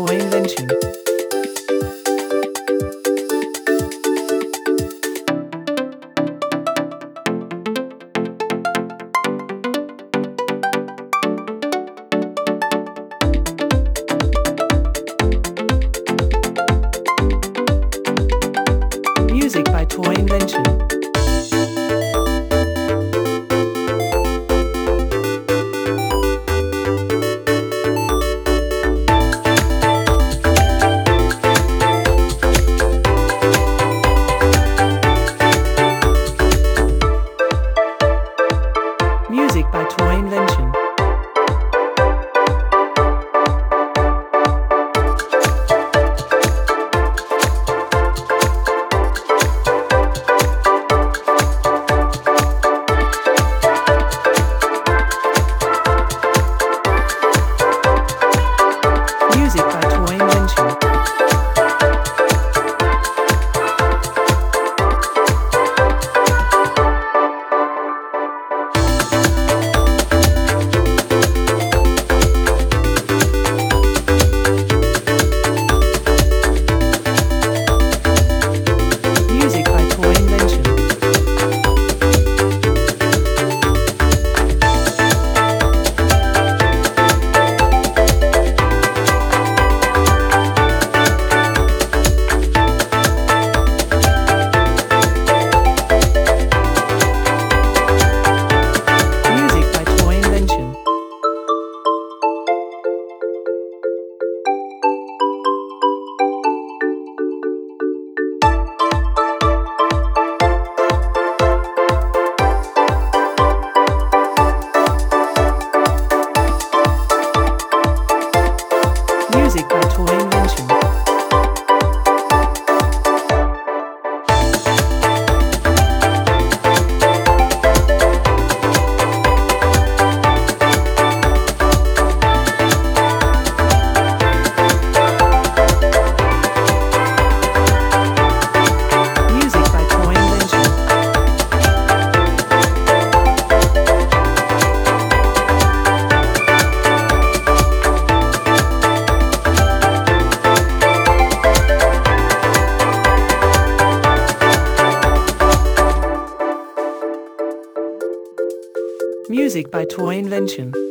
Toy Invention. Music by Toy Invention. Music by Toy Invention. Music by Toy Invention. Music by Toy Invention. Music by Toy Invention. Music by Toy Invention. Music by Toy Invention. Music by Toy Invention.